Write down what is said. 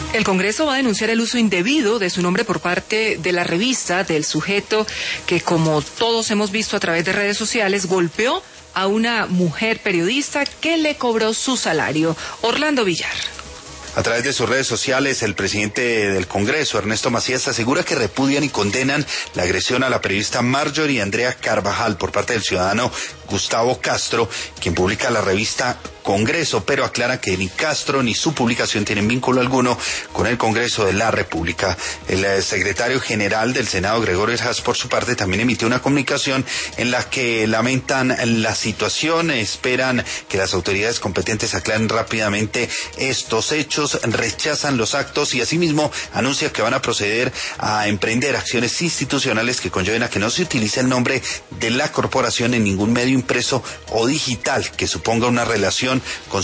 El Congreso va a denunciar el uso indebido de su nombre por parte de la revista del sujeto que, como todos hemos visto a través de redes sociales, golpeó a una mujer periodista que le cobró su salario. Orlando Villar. A través de sus redes sociales, el presidente del Congreso, Ernesto Macías, asegura que repudian y condenan la agresión a la periodista Marjorie Andrea Carvajal por parte del ciudadano Gustavo Castro, quien publica la revista Congreso, pero aclara que ni Castro ni su publicación tienen vínculo alguno con el Congreso de la República. El secretario general del Senado, Gregorio Ordaz, por su parte, también emitió una comunicación en la que lamentan la situación, esperan que las autoridades competentes aclaren rápidamente estos hechos, rechazan los actos y asimismo anuncia que van a proceder a emprender acciones institucionales que conlleven a que no se utilice el nombre de la corporación en ningún medio impreso o digital que suponga una relación con